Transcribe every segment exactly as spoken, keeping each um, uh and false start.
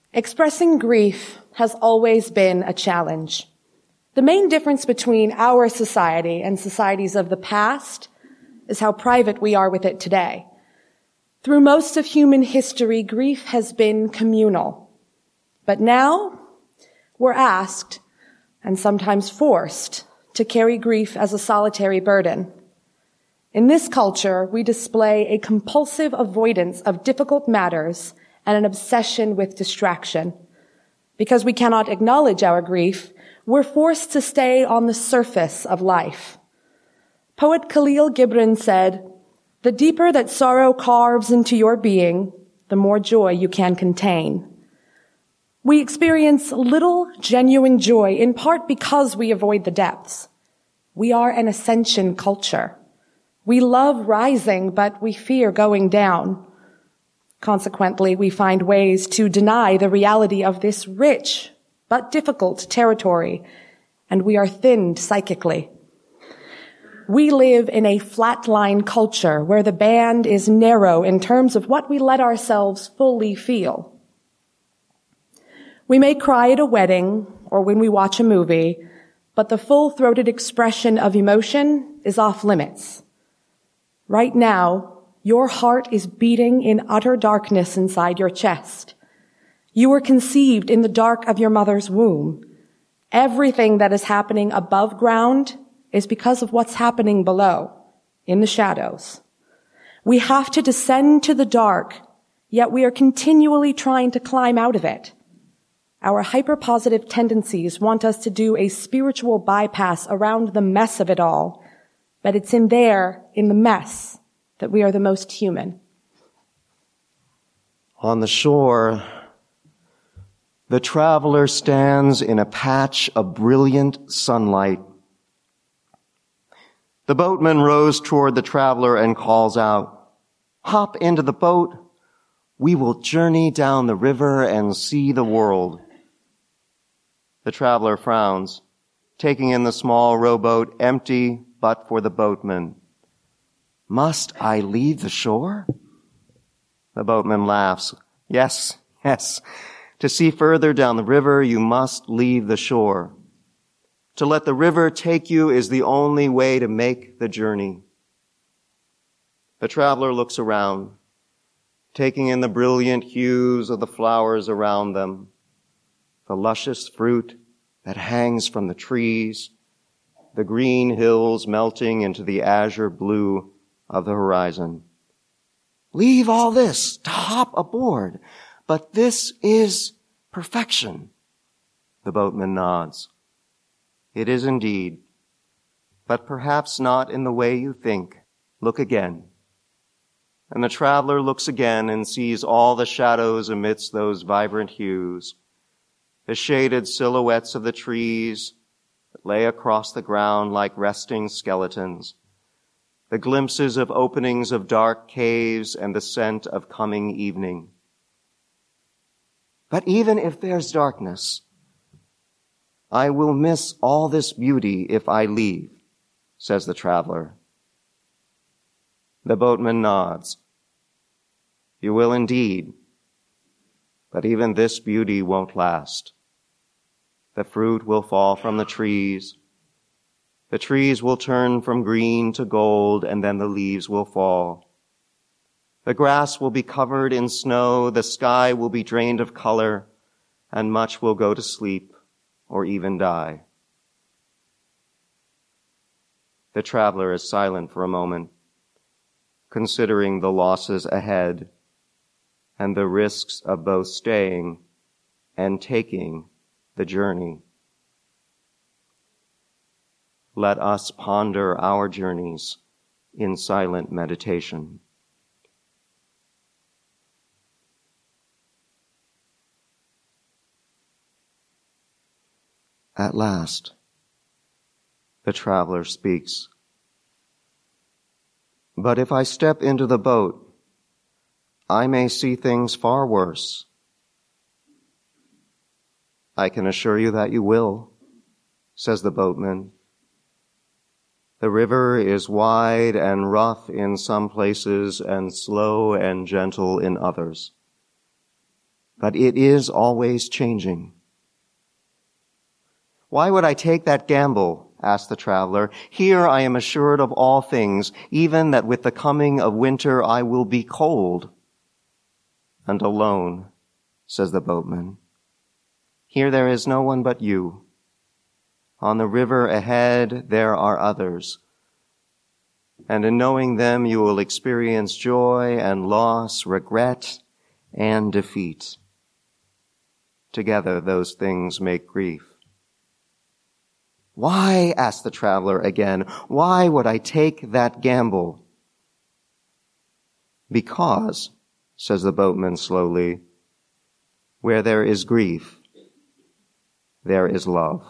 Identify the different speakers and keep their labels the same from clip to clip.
Speaker 1: Expressing grief has always been a challenge. The main difference between our society and societies of the past is how private we are with it today. Through most of human history, grief has been communal. But now, we're asked, and sometimes forced, to carry grief as a solitary burden. In this culture, we display a compulsive avoidance of difficult matters and an obsession with distraction. Because we cannot acknowledge our grief, we're forced to stay on the surface of life. Poet Khalil Gibran said, "The deeper that sorrow carves into your being, the more joy you can contain." We experience little genuine joy in part because we avoid the depths. We are an ascension culture. We love rising, but we fear going down. Consequently, we find ways to deny the reality of this rich but difficult territory, and we are thinned psychically. We live in a flatline culture where the band is narrow in terms of what we let ourselves fully feel. We may cry at a wedding or when we watch a movie, but the full-throated expression of emotion is off limits. Right now, your heart is beating in utter darkness inside your chest. You were conceived in the dark of your mother's womb. Everything that is happening above ground is because of what's happening below, in the shadows. We have to descend to the dark, yet we are continually trying to climb out of it. Our hyperpositive tendencies want us to do a spiritual bypass around the mess of it all, but it's in there, in the mess, that we are the most human.
Speaker 2: On the shore, the traveler stands in a patch of brilliant sunlight. The boatman rows toward the traveler and calls out, "Hop into the boat. We will journey down the river and see the world." The traveler frowns, taking in the small rowboat empty but for the boatman. "Must I leave the shore?" The boatman laughs. Yes, yes. To see further down the river, you must leave the shore. To let the river take you is the only way to make the journey. The traveler looks around, taking in the brilliant hues of the flowers around them, the luscious fruit that hangs from the trees, the green hills melting into the azure blue of the horizon. Leave all this to hop aboard, but this is perfection. The boatman nods. It is indeed, but perhaps not in the way you think. Look again. And the traveler looks again and sees all the shadows amidst those vibrant hues, the shaded silhouettes of the trees that lay across the ground like resting skeletons, the glimpses of openings of dark caves and the scent of coming evening. But even if there's darkness, I will miss all this beauty if I leave, says the traveler. The boatman nods. You will indeed, but even this beauty won't last. The fruit will fall from the trees. The trees will turn from green to gold, and then the leaves will fall. The grass will be covered in snow, the sky will be drained of color, and much will go to sleep or even die. The traveler is silent for a moment, considering the losses ahead and the risks of both staying and taking the journey. Let us ponder our journeys in silent meditation. At last, the traveler speaks. But if I step into the boat, I may see things far worse. I can assure you that you will, says the boatman. The river is wide and rough in some places and slow and gentle in others. but it is always changing. Why would I take that gamble? Asked the traveler. Here I am assured of all things, even that with the coming of winter I will be cold and alone, says the boatman. Here there is no one but you. On the river ahead there are others, and in knowing them you will experience joy and loss, regret and defeat. Together those things make grief. Why, asked the traveler again, why would I take that gamble? Because, says the boatman slowly, where there is grief, there is love.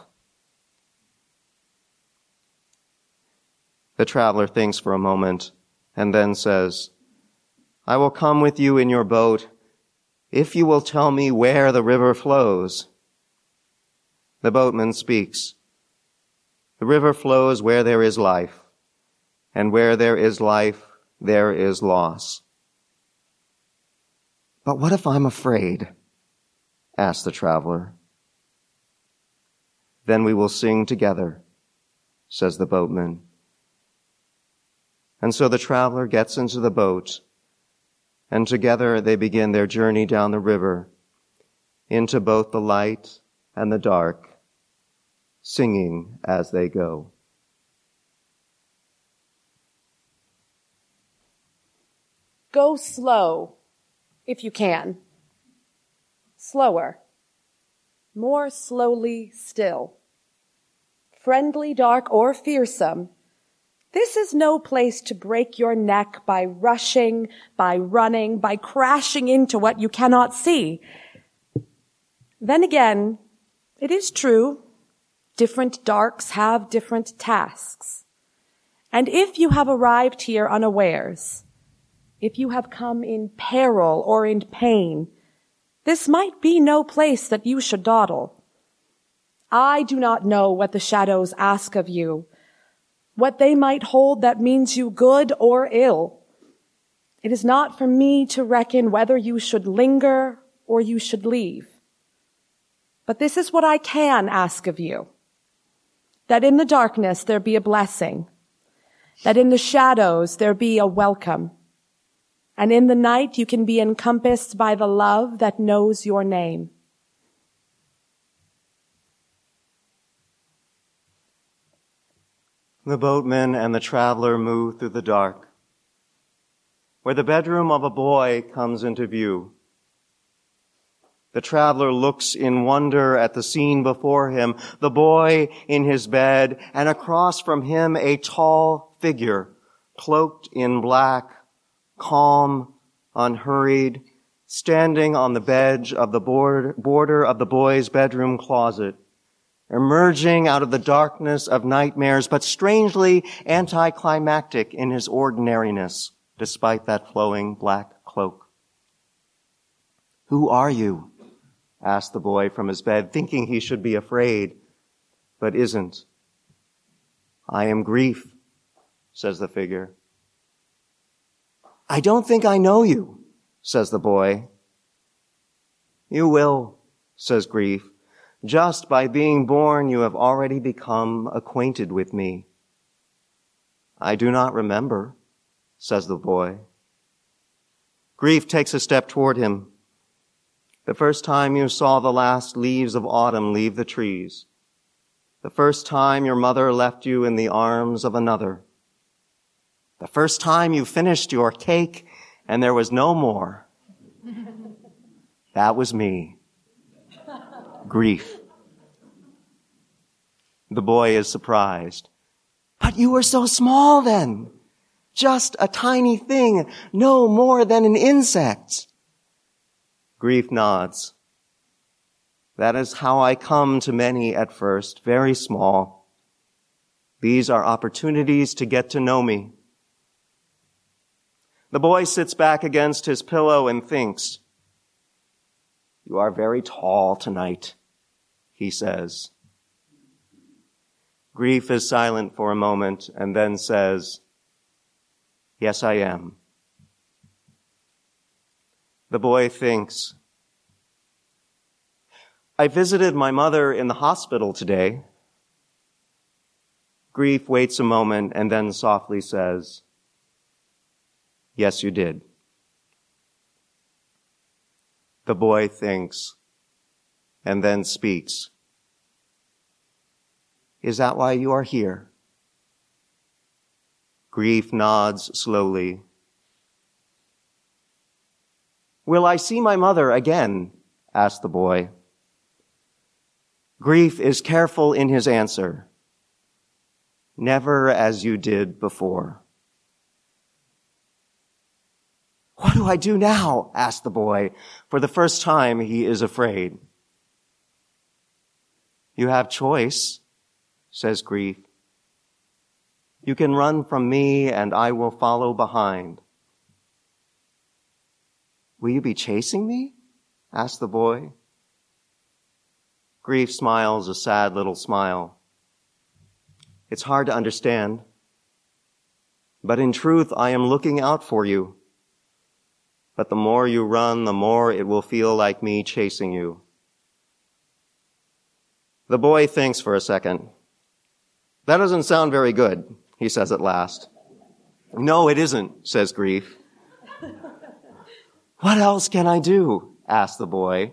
Speaker 2: The traveler thinks for a moment and then says, I will come with you in your boat if you will tell me where the river flows. The boatman speaks. The river flows where there is life, and where there is life, there is loss. But what if I'm afraid? Asked the traveler. Then we will sing together, says the boatman. And so the traveler gets into the boat, and together they begin their journey down the river, into both the light and the dark, singing as they go.
Speaker 1: Go slow, if you can. Slower. More slowly still. Friendly, dark, or fearsome, this is no place to break your neck by rushing, by running, by crashing into what you cannot see. Then again, it is true, different darks have different tasks. And if you have arrived here unawares, if you have come in peril or in pain, this might be no place that you should dawdle. I do not know what the shadows ask of you, what they might hold that means you good or ill. It is not for me to reckon whether you should linger or you should leave. But this is what I can ask of you, that in the darkness there be a blessing, that in the shadows there be a welcome, and in the night you can be encompassed by the love that knows your name.
Speaker 2: The boatman and the traveler move through the dark, where the bedroom of a boy comes into view. The traveler looks in wonder at the scene before him, the boy in his bed, and across from him a tall figure, cloaked in black, calm, unhurried, standing on the edge of the border of the boy's bedroom closet, emerging out of the darkness of nightmares, but strangely anticlimactic in his ordinariness, despite that flowing black cloak. Who are you? Asked the boy from his bed, thinking he should be afraid, but isn't. I am Grief, says the figure. I don't think I know you, says the boy. You will, says Grief. Just by being born, you have already become acquainted with me. I do not remember, says the boy. Grief takes a step toward him. The first time you saw the last leaves of autumn leave the trees. The first time your mother left you in the arms of another. The first time you finished your cake and there was no more. That was me. Grief. The boy is surprised. But you were so small then. Just a tiny thing, no more than an insect. Grief nods. That is how I come to many at first, very small. These are opportunities to get to know me. The boy sits back against his pillow and thinks. You are very tall tonight, he says. Grief is silent for a moment and then says, yes, I am. The boy thinks, I visited my mother in the hospital today. Grief waits a moment and then softly says, yes, you did. The boy thinks and then speaks. Is that why you are here? Grief nods slowly. Will I see my mother again? Asked the boy. Grief is careful in his answer. Never as you did before. What do I do now? Asked the boy. For the first time, he is afraid. You have choice, says Grief. You can run from me and I will follow behind. Will you be chasing me? Asked the boy. Grief smiles a sad little smile. It's hard to understand, but in truth, I am looking out for you. But the more you run, the more it will feel like me chasing you. The boy thinks for a second. That doesn't sound very good, he says at last. No, it isn't, says Grief. What else can I do? Asks the boy.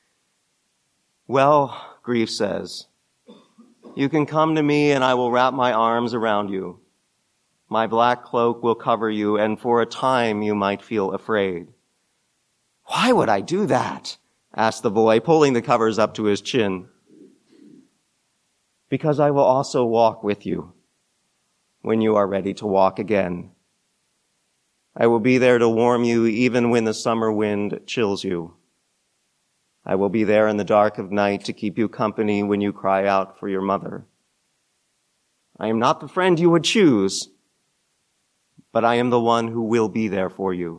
Speaker 2: Well, Grief says, you can come to me and I will wrap my arms around you. My black cloak will cover you, and for a time you might feel afraid. Why would I do that? Asked the boy, pulling the covers up to his chin. Because I will also walk with you when you are ready to walk again. I will be there to warm you even when the summer wind chills you. I will be there in the dark of night to keep you company when you cry out for your mother. I am not the friend you would choose, but I am the one who will be there for you.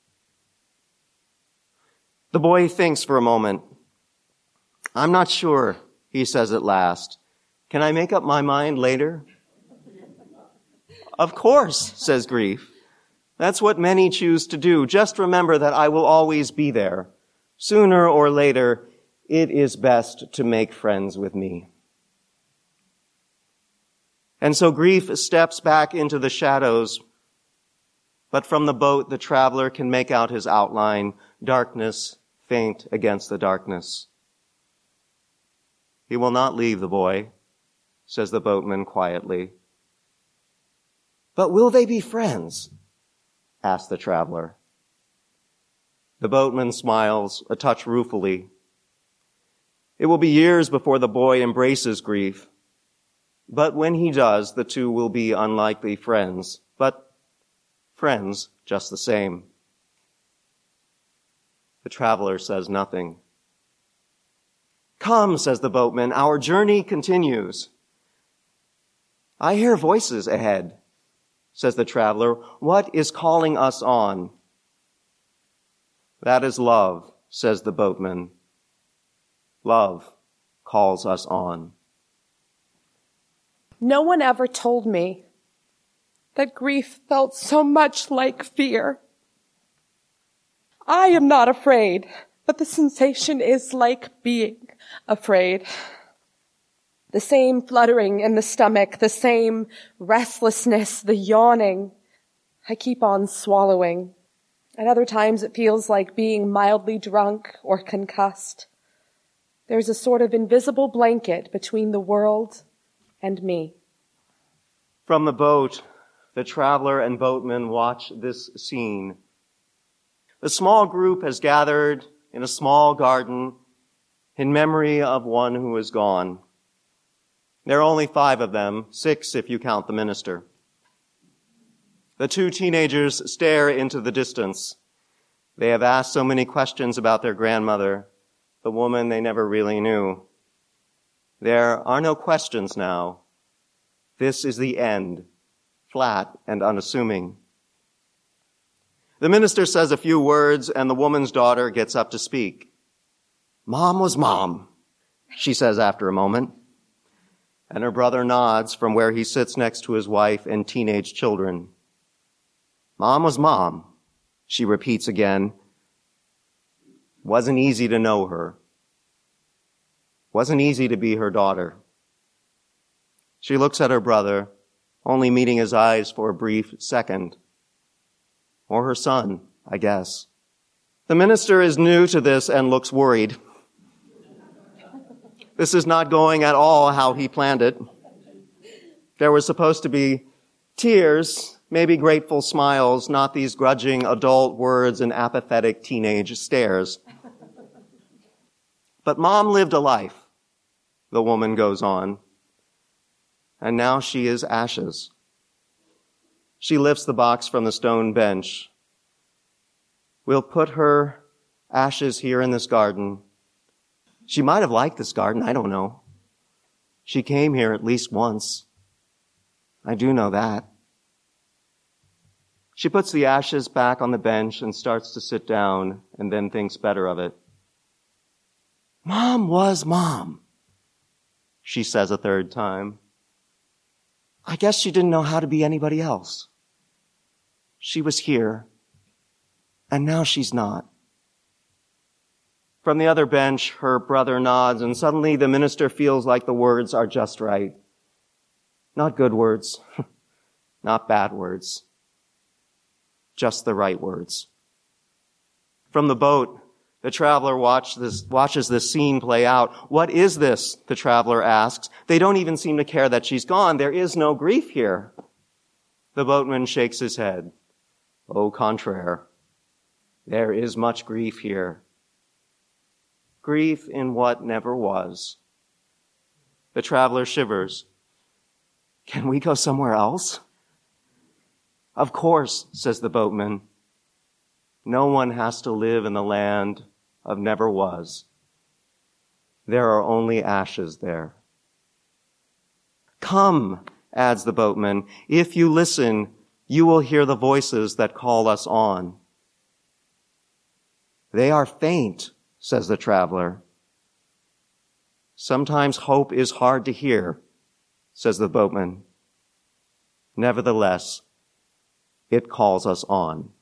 Speaker 2: The boy thinks for a moment. I'm not sure, he says at last. Can I make up my mind later? Of course, says Grief. That's what many choose to do. Just remember that I will always be there. Sooner or later, it is best to make friends with me. And so Grief steps back into the shadows, but from the boat the traveler can make out his outline, darkness faint against the darkness. He will not leave the boy, says the boatman quietly. But will they be friends? Asked the traveler. The boatman smiles, a touch ruefully. It will be years before the boy embraces Grief, but when he does, the two will be unlikely friends, but friends just the same. The traveler says nothing. Come, says the boatman, our journey continues. I hear voices ahead, says the traveler. What is calling us on? That is love, says the boatman. Love calls us on.
Speaker 1: No one ever told me that grief felt so much like fear. I am not afraid, but the sensation is like being afraid. The same fluttering in the stomach, the same restlessness, the yawning. I keep on swallowing. At other times it feels like being mildly drunk or concussed. There's a sort of invisible blanket between the world and me.
Speaker 2: From the boat, the traveler and boatman watch this scene. The small group has gathered in a small garden in memory of one who is gone. There are only five of them, six if you count the minister. The two teenagers stare into the distance. They have asked so many questions about their grandmother, the woman they never really knew. There are no questions now. This is the end, flat and unassuming. The minister says a few words, and the woman's daughter gets up to speak. Mom was mom, she says after a moment. And her brother nods from where he sits next to his wife and teenage children. Mom was mom, she repeats again. Wasn't easy to know her. Wasn't easy to be her daughter. She looks at her brother, only meeting his eyes for a brief second. Or her son, I guess. The minister is new to this and looks worried. This is not going at all how he planned it. There was supposed to be tears, maybe grateful smiles, not these grudging adult words and apathetic teenage stares. But Mom lived a life, the woman goes on, and now she is ashes. She lifts the box from the stone bench. We'll put her ashes here in this garden. She might have liked this garden, I don't know. She came here at least once. I do know that. She puts the ashes back on the bench and starts to sit down and then thinks better of it. Mom was Mom, she says a third time. I guess she didn't know how to be anybody else. She was here, and now she's not. From the other bench, her brother nods, and suddenly the minister feels like the words are just right. Not good words, not bad words, just the right words. From the boat, the traveler watch this, watches this scene play out. What is this? The traveler asks. They don't even seem to care that she's gone. There is no grief here. The boatman shakes his head. Au contraire, there is much grief here. Grief in what never was. The traveler shivers. Can we go somewhere else? Of course, says the boatman. No one has to live in the land of never was. There are only ashes there. Come, adds the boatman. If you listen, you will hear the voices that call us on. They are faint, says the traveler. Sometimes hope is hard to hear, says the boatman. Nevertheless, it calls us on.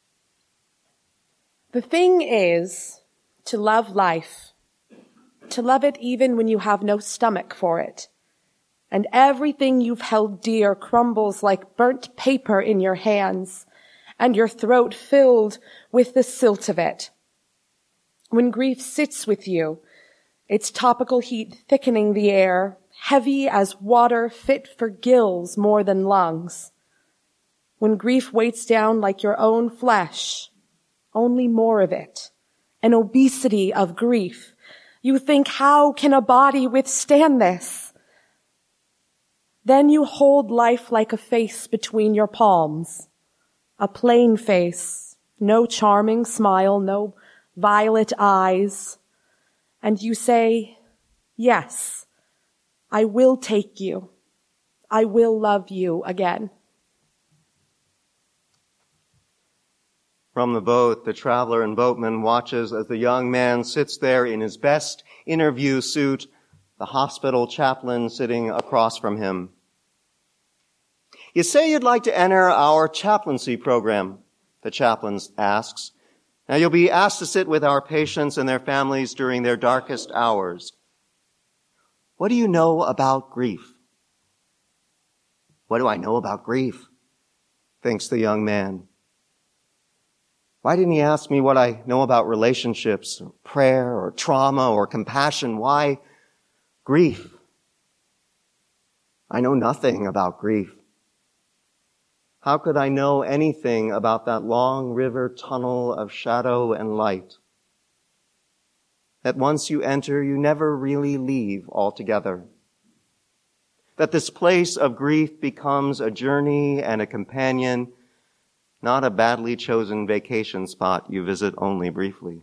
Speaker 1: The thing is to love life, to love it even when you have no stomach for it, and everything you've held dear crumbles like burnt paper in your hands, and your throat filled with the silt of it. When grief sits with you, its topical heat thickening the air, heavy as water fit for gills more than lungs. When grief weights down like your own flesh, only more of it, an obesity of grief. You think, how can a body withstand this? Then you hold life like a face between your palms, a plain face, no charming smile, no violet eyes, and you say, yes, I will take you. I will love you again.
Speaker 2: From the boat, the traveler and boatman watches as the young man sits there in his best interview suit, the hospital chaplain sitting across from him. You say you'd like to enter our chaplaincy program, the chaplain asks. Now you'll be asked to sit with our patients and their families during their darkest hours. What do you know about grief? What do I know about grief? Thinks the young man. Why didn't he ask me what I know about relationships, or prayer, or trauma, or compassion? Why grief? I know nothing about grief. How could I know anything about that long river tunnel of shadow and light? That once you enter, you never really leave altogether. That this place of grief becomes a journey and a companion, not a badly chosen vacation spot you visit only briefly.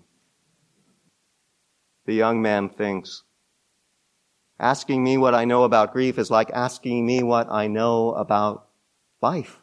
Speaker 2: The young man thinks, asking me what I know about grief is like asking me what I know about life.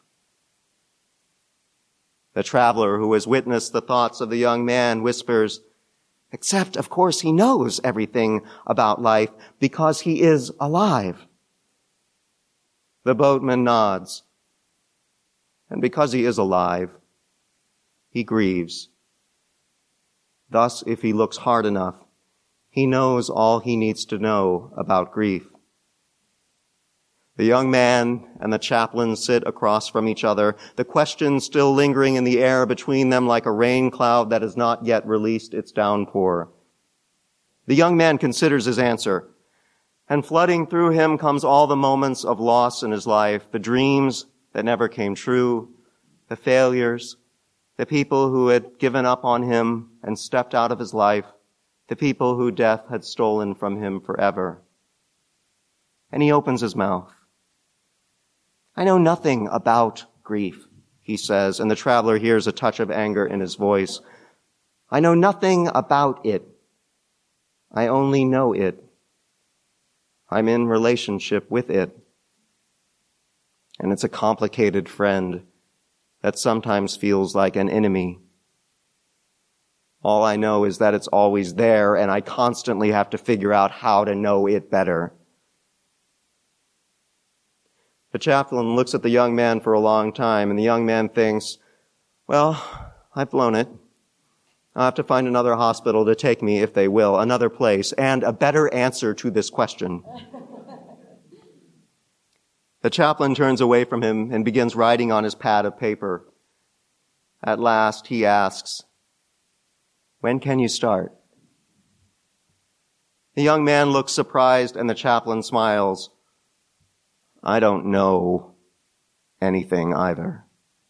Speaker 2: The traveler who has witnessed the thoughts of the young man whispers, except, of course, he knows everything about life because he is alive. The boatman nods. And because he is alive, he grieves. Thus, if he looks hard enough, He knows all he needs to know about grief. The young man and the chaplain sit across from each other, the question still lingering in the air between them like a rain cloud that has not yet released its downpour. The young man considers his answer, and flooding through him comes all the moments of loss in his life, the dreams that never came true, the failures, the people who had given up on him and stepped out of his life, the people who death had stolen from him forever. And he opens his mouth. I know nothing about grief, he says, and the traveler hears a touch of anger in his voice. I know nothing about it. I only know it. I'm in relationship with it. And it's a complicated friend that sometimes feels like an enemy. All I know is that it's always there, and I constantly have to figure out how to know it better. The chaplain looks at the young man for a long time, and the young man thinks, well, I've blown it. I'll have to find another hospital to take me, if they will, another place, and a better answer to this question. The chaplain turns away from him and begins writing on his pad of paper. At last, he asks, when can you start? The young man looks surprised, and the chaplain smiles. I don't know anything either.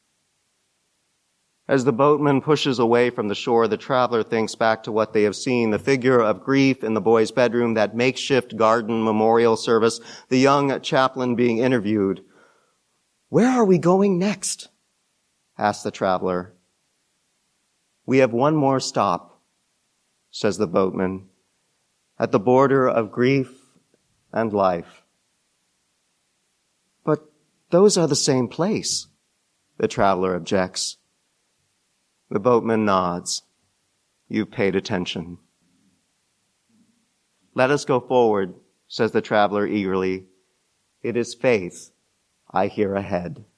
Speaker 2: As the boatman pushes away from the shore, the traveler thinks back to what they have seen, the figure of grief in the boy's bedroom, that makeshift garden memorial service, the young chaplain being interviewed. Where are we going next? Asked the traveler. We have one more stop, says the boatman, at the border of grief and life. But those are the same place, the traveler objects. The boatman nods. You've paid attention. Let us go forward, says the traveler eagerly. It is faith I hear ahead.